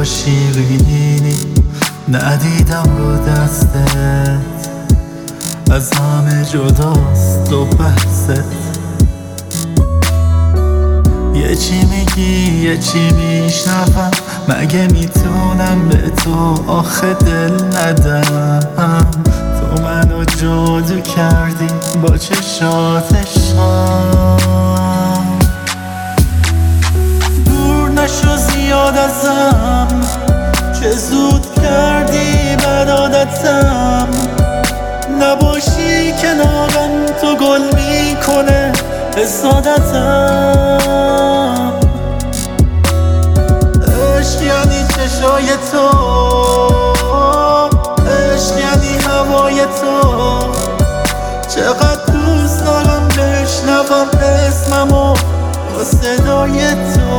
شیرینی ندیدم رو دستت، از همه جداست و بحثت. یه چی میگی یه چی میشنوم، مگه میتونم به تو آخه دل ندم؟ تو منو جادو کردی با چشات شام، دور نشو زیاد ازم، چه زود کردی بد عادتم. نباشی کنارم تو گل میکنه حسادتم. عشق یعنی چشای تو، عشق یعنی هوای تو. چقدر دوست دارم بشنوم اسممو با صدای تو.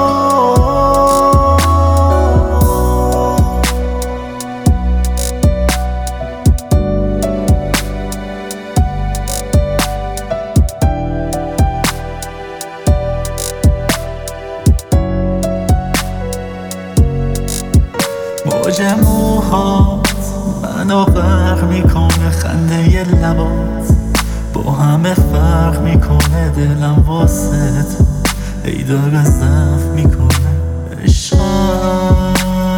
موج موهات منو غرق میکنه، خنده لبات با همه فرق میکنه. دلم واسه تو ای داره ضعف میکنه عشقم.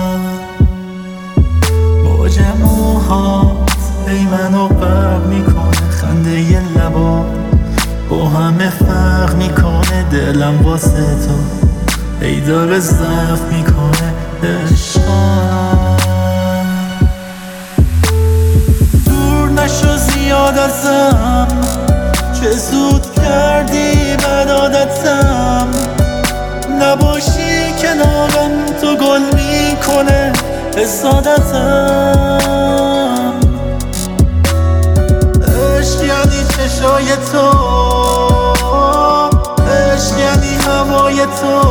موج موهات ای منو غرق میکنه، خنده لبات با همه فرق میکنه. دلم واسه تو ای داره ضعف میکنه عشقم. دور نشو زیاد ازم، چه زود کردی بد عادتم. نباشی کنارم تو گل میکنه حسادتم. عشق یعنی چشای تو، عشق یعنی هوای تو.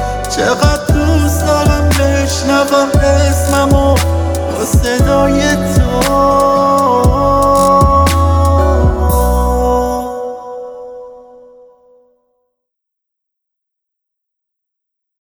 چقدر دوست دارم بشنوم اسممو با صدای تو.